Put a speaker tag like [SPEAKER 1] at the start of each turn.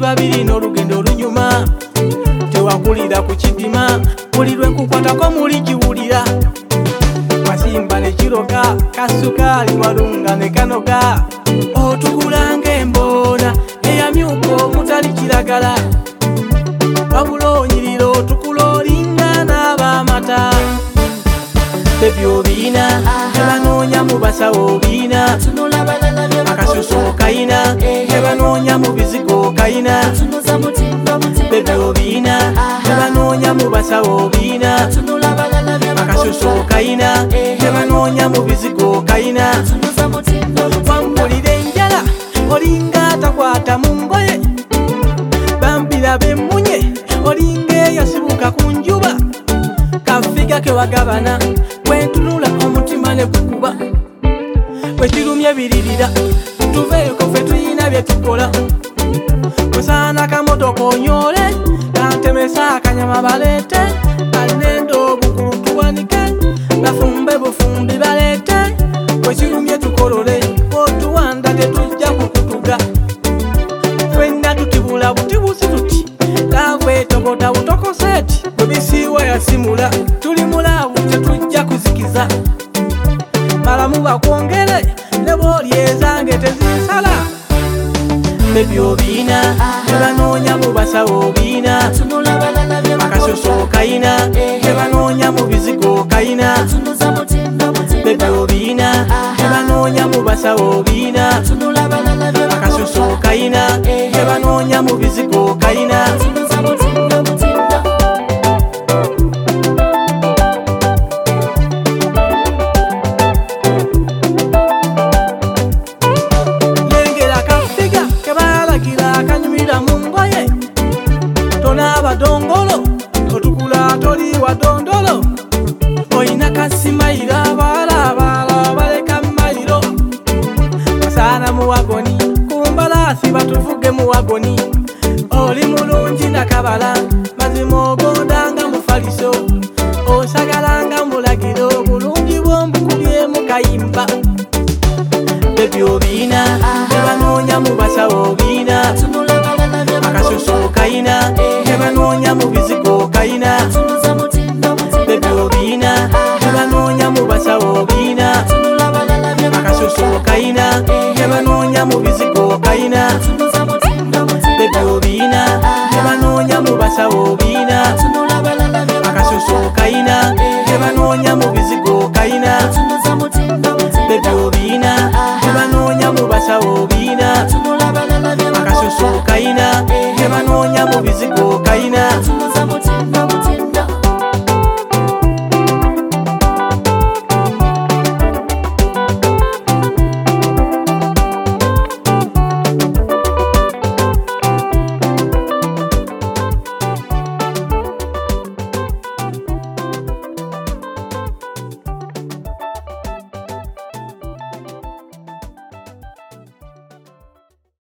[SPEAKER 1] babiri n'olugendo olunyuma tewakulira ku kidima buli lwenkukwatako muli kiwulira wasimba ne kiroga kasukaali walunga ne kanoga otukula ng'emboona eyamyuka omutali kiragala wabula onyirira otukula olinga n'ab'amata ebyo biina tebanoonya mu basawo biina akasuso kayina tebanoonya mu bizigo kayina ebyo biina tebanoonya mu basawo biina akasuso kayina tebanoonya mu bizigo kayina wambulira enjala olinga takwata mu ngoye bambira bemmunye olinga eyasibuka ku njuba kafiga kewagabana kwentunula omutima ne gukuba bwekirumye biririra tuveeko ffe tuyina bye tukola musaana kamotoka onyole kantemesa akanyama baleete alina obukulu tuwanike bafumbe bufumbi baleete bwekirumye tukolole otuwanda tetujja kukutuga fenna tutibula butibusi tuti laavu etokota butokoseeti bwebisiiwa yasimula tuli mulaavu tetujja kuzikiza malamu bakwongere ne bw'olyezange tezisala ebyo biina tebanoonya mu basawo biina akasuso kayina tebanoonya mu bizigo kayina ebyo biina tebanoonya mu basawo biina akasuso kayina tebanoonya mu bizigo kayina dongolo otukula toli wa dondolo oyina kasimayira balabala baleka mayiro basana mu wagoni kumbalasi batuvuge mu wagoni oli mulungi nakabala mazima ogondanga mufaliso osagalanga mulagiro bulungi bwombukubye mu kayimba ebyo biina tebanoonya mu basawo biina akasuso kayina tebanoonya mu bizigo kayina ebyo biina tebanoonya mu basawo biina akasuso kayina tebanoonya mu bizigo kayina ebyo biina tebanoonya mu basawo biina akasuso kayina tebanoonya mu bizigo kayina ebyo biina tebanoonya mu basawo biina akasuso kayina tebanoonya mu bizigo kayina